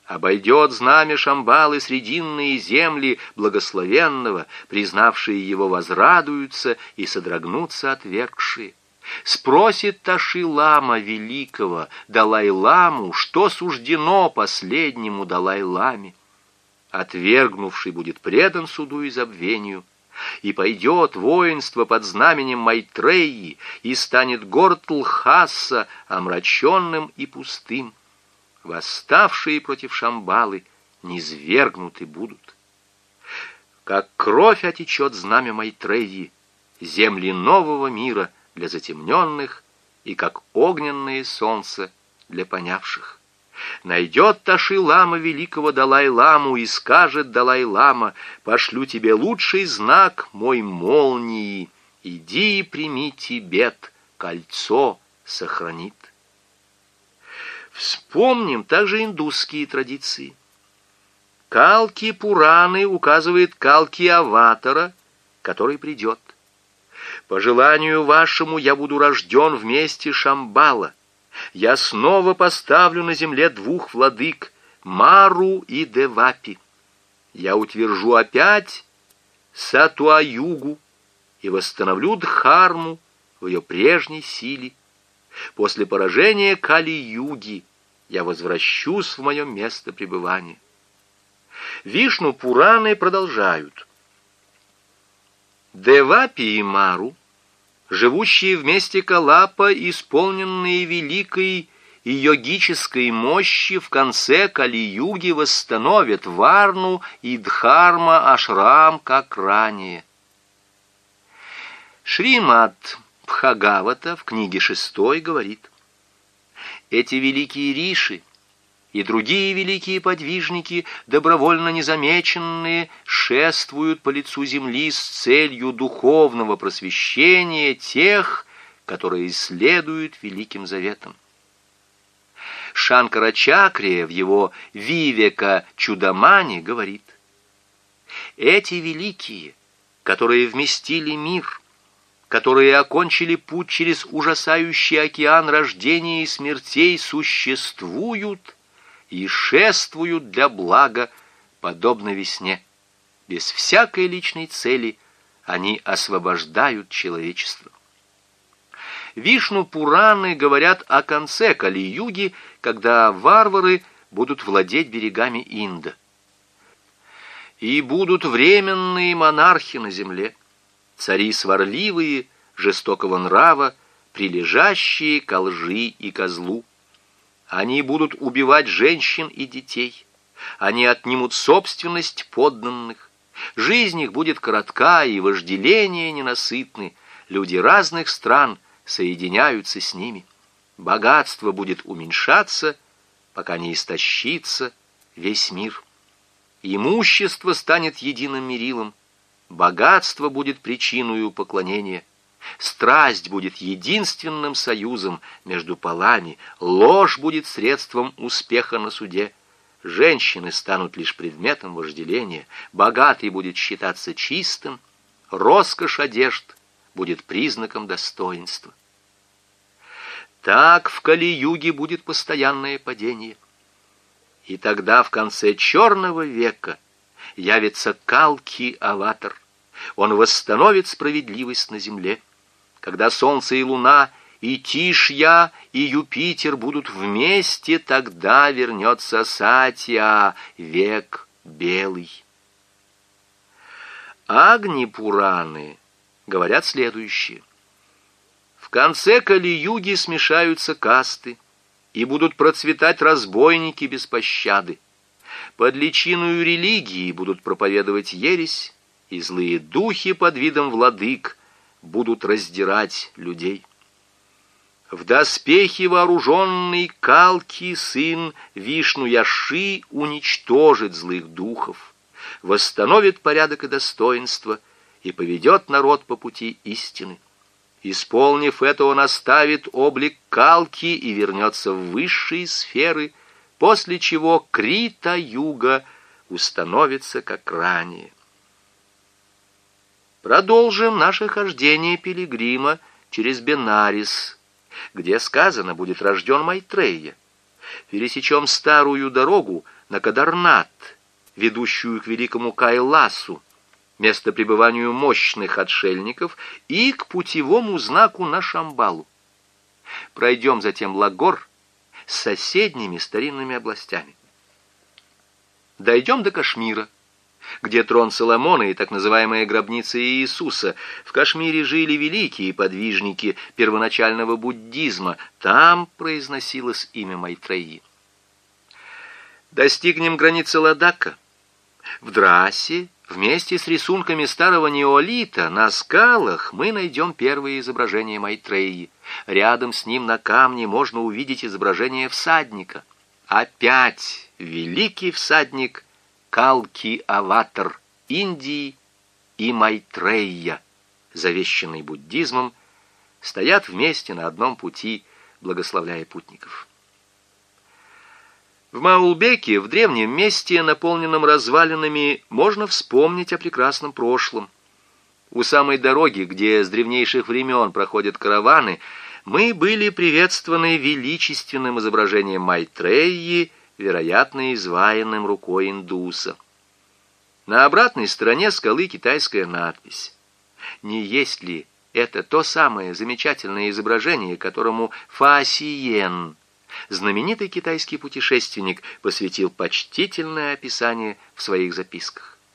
Обойдет знамя Шамбалы срединные земли благословенного, признавшие его возрадуются и содрогнутся отвергшие. Спросит Таши-лама великого, Далай-ламу, что суждено последнему Далай-ламе. Отвергнувший будет предан суду и забвению, и пойдет воинство под знаменем Майтреи, и станет город Лхаса омраченным и пустым. Восставшие против Шамбалы низвергнуты будут. Как кровь отечет знамя Майтреи, земли нового мира для затемненных, и как огненное солнце для понявших. Найдет Таши-лама великого Далай-ламу и скажет Далай-лама: «Пошлю тебе лучший знак, мой молнии, иди и прими Тибет, кольцо сохранит». Вспомним также индусские традиции. Калки Пураны указывает Калки Аватара, который придет. «По желанию вашему я буду рожден вместе Шамбала. Я снова поставлю на земле двух владык, Мару и Девапи. Я утвержу опять Сатуаюгу и восстановлю Дхарму в ее прежней силе. После поражения Кали-юги я возвращусь в мое место пребывания». Вишну Пураны продолжают. Девапи и Мару, живущие вместе Калапа, исполненные великой и йогической мощи, в конце Кали-юги восстановят Варну и Дхарма Ашрам, как ранее. Шримад Бхагавата в книге 6 говорит: «Эти великие риши и другие великие подвижники, добровольно незамеченные, шествуют по лицу земли с целью духовного просвещения тех, которые следуют великим заветам». Шанкарачакрия в его Вивека Чудамани говорит: «Эти великие, которые вместили мир, которые окончили путь через ужасающий океан рождения и смертей, существуют и шествуют для блага, подобно весне. Без всякой личной цели они освобождают человечество». Вишну Пураны говорят о конце Кали-юги, когда варвары будут владеть берегами Инда. «И будут временные монархи на земле, цари сварливые, жестокого нрава, прилежащие ко лжи и козлу. Они будут убивать женщин и детей. Они отнимут собственность подданных. Жизнь их будет коротка, и вожделения ненасытны. Люди разных стран соединяются с ними. Богатство будет уменьшаться, пока не истощится весь мир. Имущество станет единым мерилом. Богатство будет причиною поклонения. Страсть будет единственным союзом между полами. Ложь будет средством успеха на суде. Женщины станут лишь предметом вожделения. Богатый будет считаться чистым. Роскошь одежд будет признаком достоинства. Так в Кали-юге будет постоянное падение. И тогда в конце черного века явится Калки-аватар. Он восстановит справедливость на земле. Когда солнце и луна, и Тишья, и Юпитер будут вместе, тогда вернется Сатья, век белый. Агни-пураны говорят следующее. В конце Кали-юги смешаются касты, и будут процветать разбойники без пощады. Под личиною религии будут проповедовать ересь, и злые духи под видом владык будут раздирать людей. В доспехе вооруженный Калки, сын Вишну-Яши, уничтожит злых духов, восстановит порядок и достоинство и поведет народ по пути истины. Исполнив это, он оставит облик Калки и вернется в высшие сферы, после чего Крита-юга установится как ранее. Продолжим наше хождение пилигрима через Бенарис, где сказано будет рожден Майтрея. пересечем старую дорогу на Кадарнат, ведущую к великому Кайласу, место пребыванию мощных отшельников, и к путевому знаку на Шамбалу. Пройдем затем Лагор с соседними старинными областями. Дойдем до Кашмира, где трон Соломона и так называемая гробница Иисуса. В Кашмире жили великие подвижники первоначального буддизма. Там произносилось имя Майтреи. Достигнем границы Ладака. В Драсе, вместе с рисунками старого неолита, на скалах мы найдем первые изображения Майтреи. Рядом с ним на камне можно увидеть изображение всадника. Опять великий всадник Калки-Аватар Индии и Майтрея, завещанный буддизмом, стоят вместе на одном пути, благословляя путников. В Маулбеке, в древнем месте, наполненном развалинами, можно вспомнить о прекрасном прошлом. У самой дороги, где с древнейших времен проходят караваны, мы были приветствованы величественным изображением Майтреи, вероятно, изваянным рукой индуса. На обратной стороне скалы китайская надпись. Не есть ли это то самое замечательное изображение, которому Фа Сиен, знаменитый китайский путешественник, посвятил почтительное описание в своих записках?